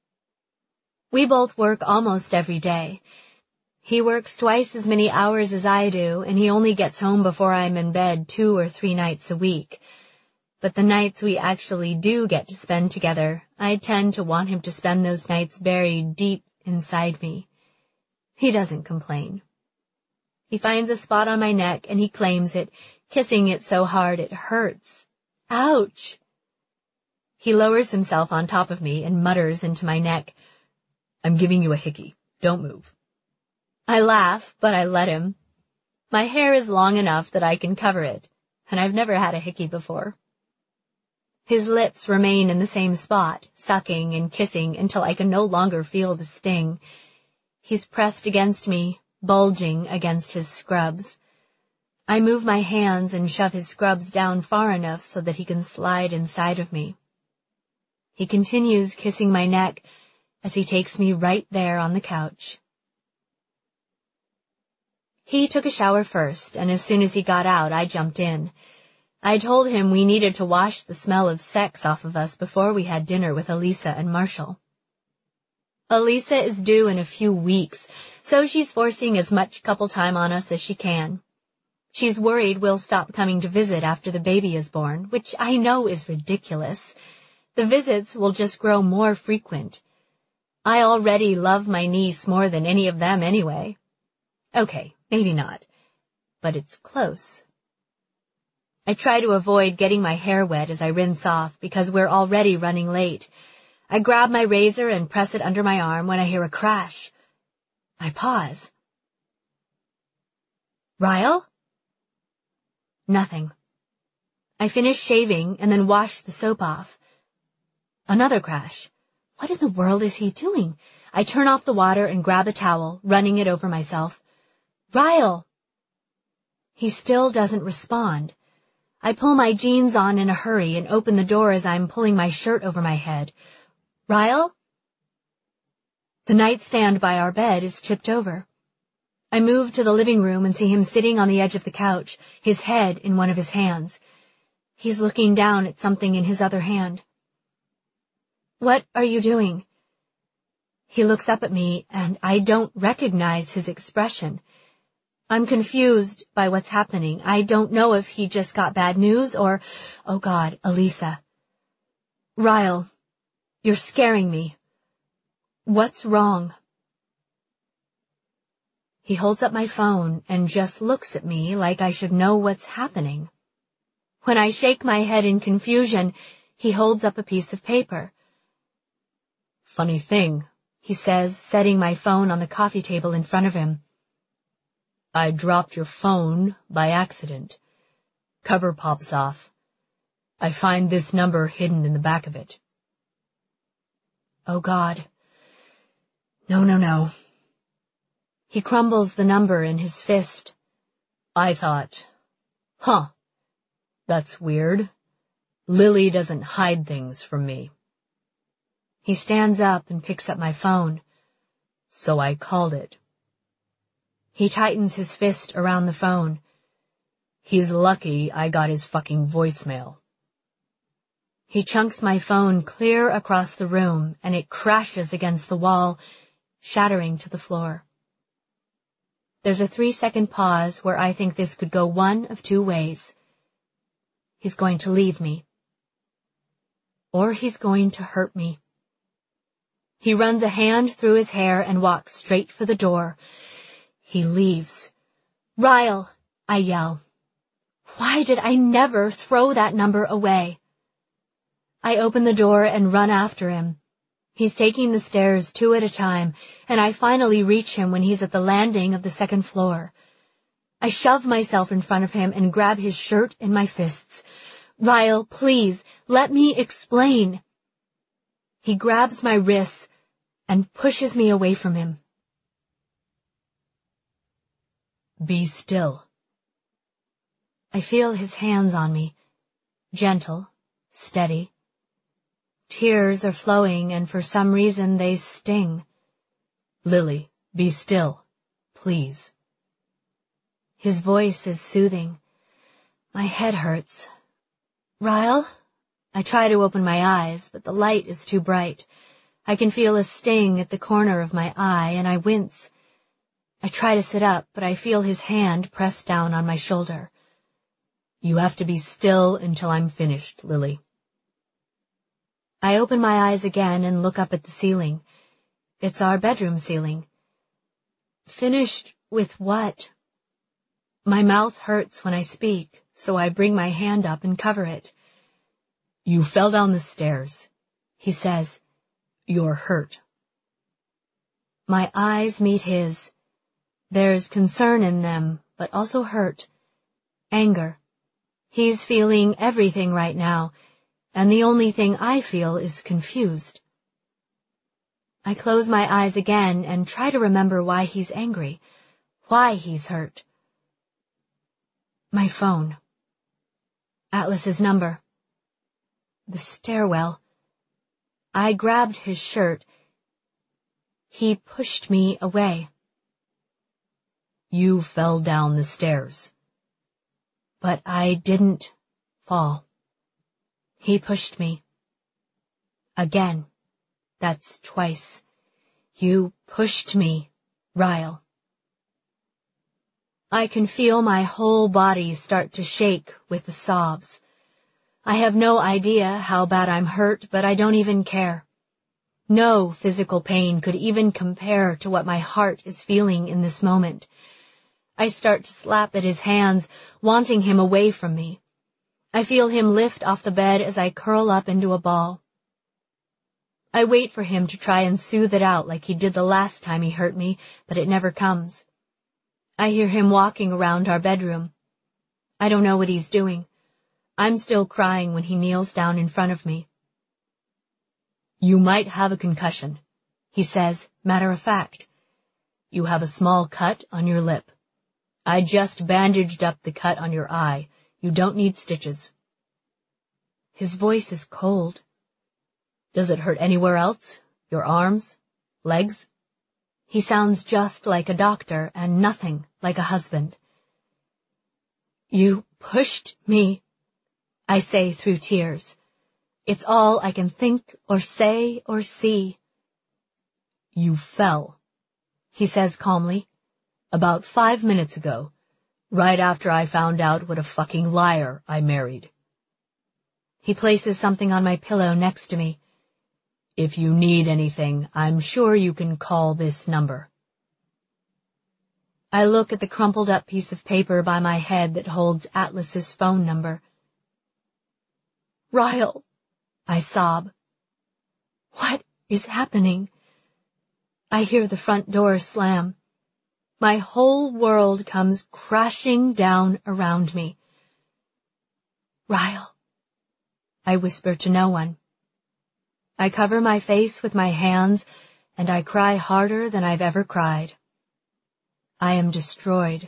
We both work almost every day. He works twice as many hours as I do, and he only gets home before I'm in bed 2 or 3 nights a week. But the nights we actually do get to spend together, I tend to want him to spend those nights buried deep inside me. He doesn't complain. He finds a spot on my neck and he claims it, kissing it so hard it hurts. Ouch! He lowers himself on top of me and mutters into my neck, I'm giving you a hickey. Don't move. I laugh, but I let him. My hair is long enough that I can cover it, and I've never had a hickey before. His lips remain in the same spot, sucking and kissing until I can no longer feel the sting. He's pressed against me, bulging against his scrubs. I move my hands and shove his scrubs down far enough so that he can slide inside of me. He continues kissing my neck as he takes me right there on the couch. He took a shower first, and as soon as he got out, I jumped in. I told him we needed to wash the smell of sex off of us before we had dinner with Elisa and Marshall. Elisa is due in a few weeks, so she's forcing as much couple time on us as she can. She's worried we'll stop coming to visit after the baby is born, which I know is ridiculous. The visits will just grow more frequent. I already love my niece more than any of them anyway. Okay, maybe not, but it's close. I try to avoid getting my hair wet as I rinse off because we're already running late. I grab my razor and press it under my arm when I hear a crash. I pause. Ryle? Nothing. I finish shaving and then wash the soap off. Another crash. What in the world is he doing? I turn off the water and grab a towel, running it over myself. Ryle! He still doesn't respond. I pull my jeans on in a hurry and open the door as I'm pulling my shirt over my head. Ryle? The nightstand by our bed is tipped over. I move to the living room and see him sitting on the edge of the couch, his head in one of his hands. He's looking down at something in his other hand. What are you doing? He looks up at me, and I don't recognize his expression. I'm confused by what's happening. I don't know if he just got bad news or, oh God, Elisa. Ryle, you're scaring me. What's wrong? He holds up my phone and just looks at me like I should know what's happening. When I shake my head in confusion, he holds up a piece of paper. Funny thing, he says, setting my phone on the coffee table in front of him. I dropped your phone by accident. Cover pops off. I find this number hidden in the back of it. Oh God. No. He crumbles the number in his fist. I thought, that's weird. Lily doesn't hide things from me. He stands up and picks up my phone. So I called it. He tightens his fist around the phone. He's lucky I got his fucking voicemail. He chunks my phone clear across the room, and it crashes against the wall, shattering to the floor. There's a 3-second pause where I think this could go one of two ways. He's going to leave me. Or he's going to hurt me. He runs a hand through his hair and walks straight for the door. He leaves. Ryle, I yell. Why did I never throw that number away? I open the door and run after him. He's taking the stairs 2 at a time, and I finally reach him when he's at the landing of the 2nd floor. I shove myself in front of him and grab his shirt in my fists. Ryle, please, let me explain. He grabs my wrists and pushes me away from him. Be still. I feel his hands on me, gentle, steady. Tears are flowing, and for some reason they sting. Lily, be still, please. His voice is soothing. My head hurts. Ryle? I try to open my eyes, but the light is too bright. I can feel a sting at the corner of my eye, and I wince. I try to sit up, but I feel his hand pressed down on my shoulder. You have to be still until I'm finished, Lily. I open my eyes again and look up at the ceiling. It's our bedroom ceiling. Finished with what? My mouth hurts when I speak, so I bring my hand up and cover it. You fell down the stairs, he says. You're hurt. My eyes meet his. There's concern in them, but also hurt. Anger. He's feeling everything right now, and the only thing I feel is confused. I close my eyes again and try to remember why he's angry, why he's hurt. My phone. Atlas's number. The stairwell. I grabbed his shirt. He pushed me away. You fell down the stairs. But I didn't fall. He pushed me. Again. That's twice. You pushed me, Ryle. I can feel my whole body start to shake with the sobs. I have no idea how bad I'm hurt, but I don't even care. No physical pain could even compare to what my heart is feeling in this moment. I start to slap at his hands, wanting him away from me. I feel him lift off the bed as I curl up into a ball. I wait for him to try and soothe it out like he did the last time he hurt me, but it never comes. I hear him walking around our bedroom. I don't know what he's doing. I'm still crying when he kneels down in front of me. You might have a concussion, he says, matter of fact. You have a small cut on your lip. I just bandaged up the cut on your eye. You don't need stitches. His voice is cold. Does it hurt anywhere else? Your arms? Legs? He sounds just like a doctor and nothing like a husband. You pushed me, I say through tears. It's all I can think or say or see. You fell, he says calmly. About 5 minutes ago, right after I found out what a fucking liar I married. He places something on my pillow next to me. If you need anything, I'm sure you can call this number. I look at the crumpled up piece of paper by my head that holds Atlas's phone number. Ryle, I sob. What is happening? I hear the front door slam. My whole world comes crashing down around me. Ryle, I whisper to no one. I cover my face with my hands, and I cry harder than I've ever cried. I am destroyed.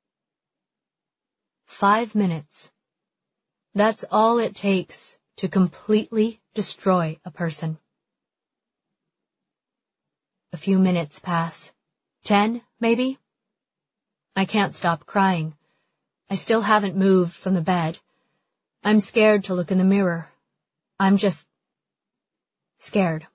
5 minutes. That's all it takes to completely destroy a person. A few minutes pass. 10, maybe? I can't stop crying. I still haven't moved from the bed. I'm scared to look in the mirror. I'm just scared.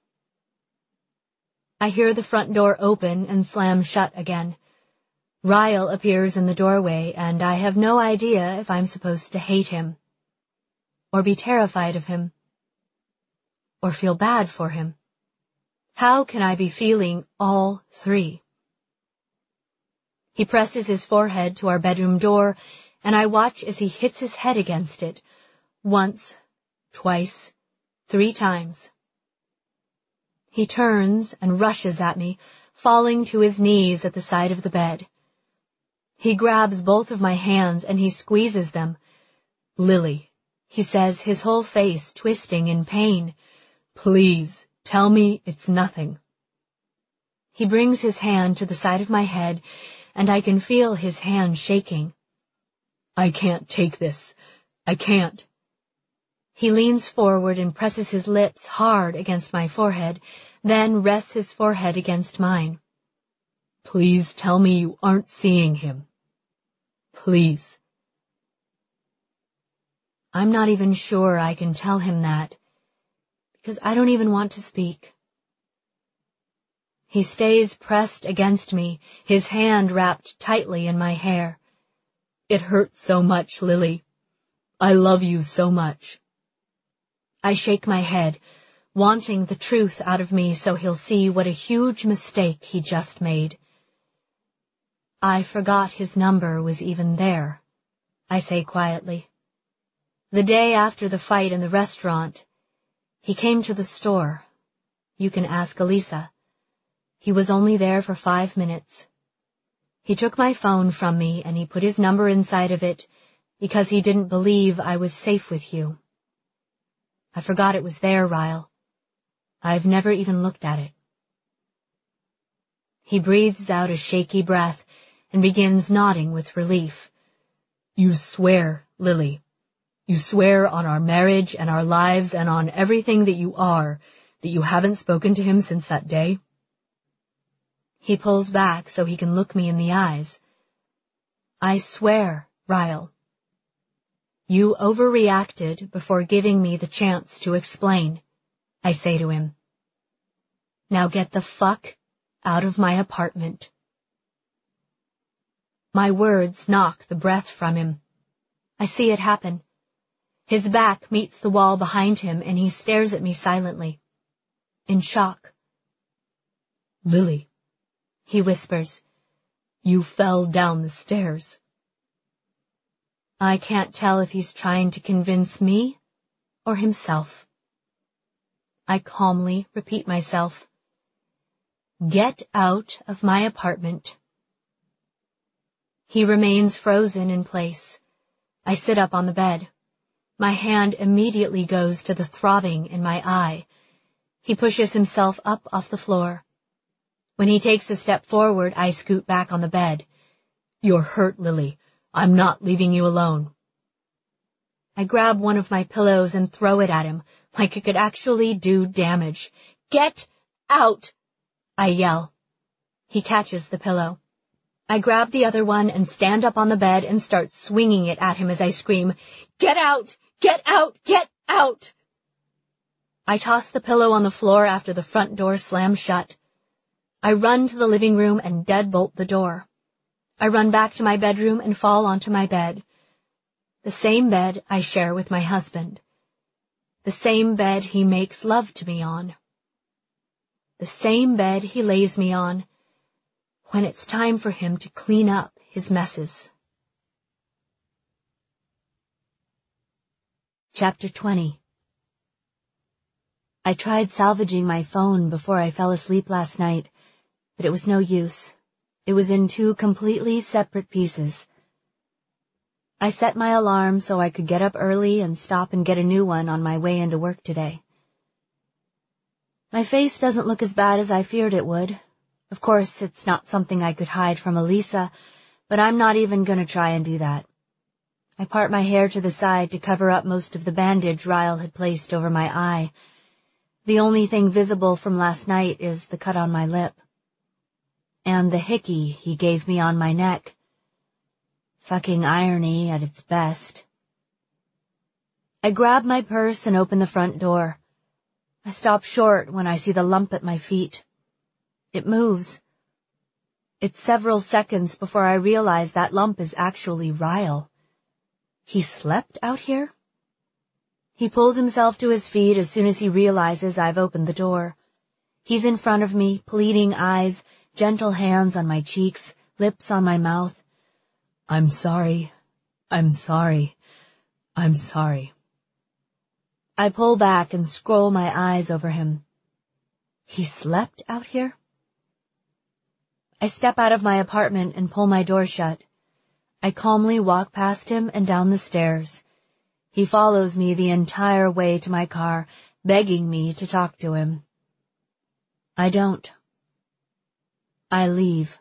I hear the front door open and slam shut again. Ryle appears in the doorway, and I have no idea if I'm supposed to hate him, or be terrified of him, or feel bad for him. How can I be feeling all three? He presses his forehead to our bedroom door, and I watch as he hits his head against it, once, twice, 3 times. He turns and rushes at me, falling to his knees at the side of the bed. He grabs both of my hands and he squeezes them. Lily, he says, his whole face twisting in pain. Please, tell me it's nothing. He brings his hand to the side of my head, and I can feel his hand shaking. I can't take this. I can't. He leans forward and presses his lips hard against my forehead, then rests his forehead against mine. Please tell me you aren't seeing him. Please. I'm not even sure I can tell him that, because I don't even want to speak. He stays pressed against me, his hand wrapped tightly in my hair. It hurts so much, Lily. I love you so much. I shake my head, wanting the truth out of me so he'll see what a huge mistake he just made. I forgot his number was even there, I say quietly. The day after the fight in the restaurant, he came to the store. You can ask Elisa. He was only there for 5 minutes. He took my phone from me and he put his number inside of it because he didn't believe I was safe with you. I forgot it was there, Ryle. I've never even looked at it. He breathes out a shaky breath and begins nodding with relief. You swear, Lily. You swear on our marriage and our lives and on everything that you are, that you haven't spoken to him since that day? He pulls back so he can look me in the eyes. I swear, Ryle. You overreacted before giving me the chance to explain, I say to him. Now get the fuck out of my apartment. My words knock the breath from him. I see it happen. His back meets the wall behind him and he stares at me silently, in shock. Lily, he whispers, you fell down the stairs. I can't tell if he's trying to convince me or himself. I calmly repeat myself. Get out of my apartment. He remains frozen in place. I sit up on the bed. My hand immediately goes to the throbbing in my eye. He pushes himself up off the floor. When he takes a step forward, I scoot back on the bed. "You're hurt, Lily. I'm not leaving you alone." I grab one of my pillows and throw it at him, like it could actually do damage. "Get out!" I yell. He catches the pillow. I grab the other one and stand up on the bed and start swinging it at him as I scream, "Get out! Get out! Get out!" I toss the pillow on the floor after the front door slams shut. I run to the living room and deadbolt the door. I run back to my bedroom and fall onto my bed. The same bed I share with my husband. The same bed he makes love to me on. The same bed he lays me on when it's time for him to clean up his messes. Chapter 20. I tried salvaging my phone before I fell asleep last night, but it was no use. It was in 2 completely separate pieces. I set my alarm so I could get up early and stop and get a new one on my way into work today. My face doesn't look as bad as I feared it would. Of course, it's not something I could hide from Elisa, but I'm not even going to try and do that. I part my hair to the side to cover up most of the bandage Ryle had placed over my eye. The only thing visible from last night is the cut on my lip. And the hickey he gave me on my neck. Fucking irony at its best. I grab my purse and open the front door. I stop short when I see the lump at my feet. It moves. It's several seconds before I realize that lump is actually Ryle. He slept out here? He pulls himself to his feet as soon as he realizes I've opened the door. He's in front of me, pleading eyes, gentle hands on my cheeks, lips on my mouth. "I'm sorry. I'm sorry. I'm sorry." I pull back and scroll my eyes over him. He slept out here? I step out of my apartment and pull my door shut. I calmly walk past him and down the stairs. He follows me the entire way to my car, begging me to talk to him. I don't. I leave.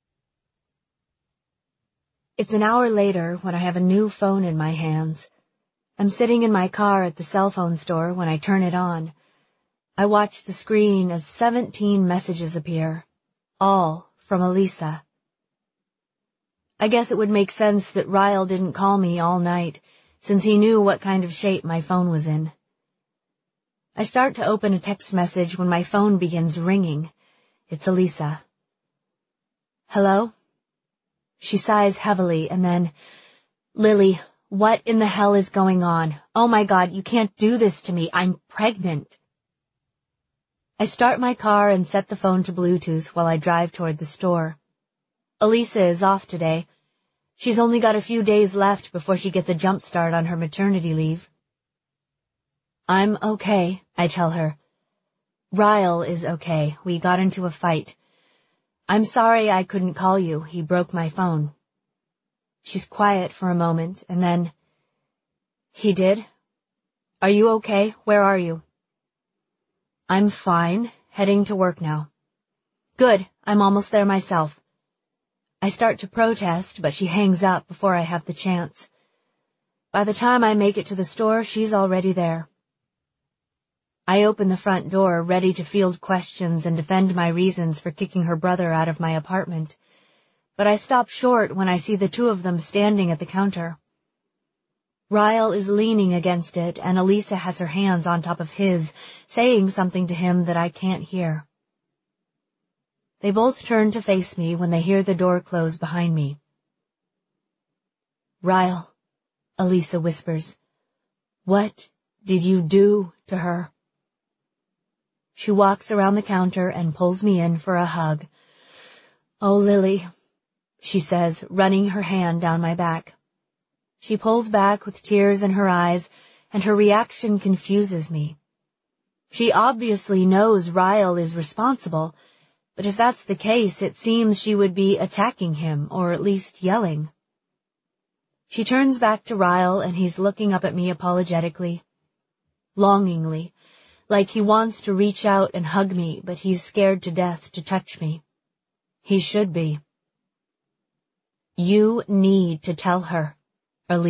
It's an hour later when I have a new phone in my hands. I'm sitting in my car at the cell phone store when I turn it on. I watch the screen as 17 messages appear, all from Elisa. I guess it would make sense that Ryle didn't call me all night, since he knew what kind of shape my phone was in. I start to open a text message when my phone begins ringing. It's Elisa. "Hello?" She sighs heavily and then, "Lily, what in the hell is going on? Oh my God, you can't do this to me. I'm pregnant." I start my car and set the phone to Bluetooth while I drive toward the store. Elisa is off today. She's only got a few days left before she gets a jump start on her maternity leave. "I'm okay," I tell her. "Ryle is okay. We got into a fight. I'm sorry I couldn't call you. He broke my phone." She's quiet for a moment, and then, "He did? Are you okay? Where are you?" "I'm fine, heading to work now." "Good, I'm almost there myself." I start to protest, but she hangs up before I have the chance. By the time I make it to the store, she's already there. I open the front door, ready to field questions and defend my reasons for kicking her brother out of my apartment. But I stop short when I see the 2 of them standing at the counter. Ryle is leaning against it, and Elisa has her hands on top of his, saying something to him that I can't hear. They both turn to face me when they hear the door close behind me. "Ryle," Elisa whispers, "what did you do to her?" She walks around the counter and pulls me in for a hug. "Oh, Lily," she says, running her hand down my back. She pulls back with tears in her eyes, and her reaction confuses me. She obviously knows Ryle is responsible, but if that's the case, it seems she would be attacking him, or at least yelling. She turns back to Ryle, and he's looking up at me apologetically, longingly, like he wants to reach out and hug me, but he's scared to death to touch me. He should be. You need to tell her.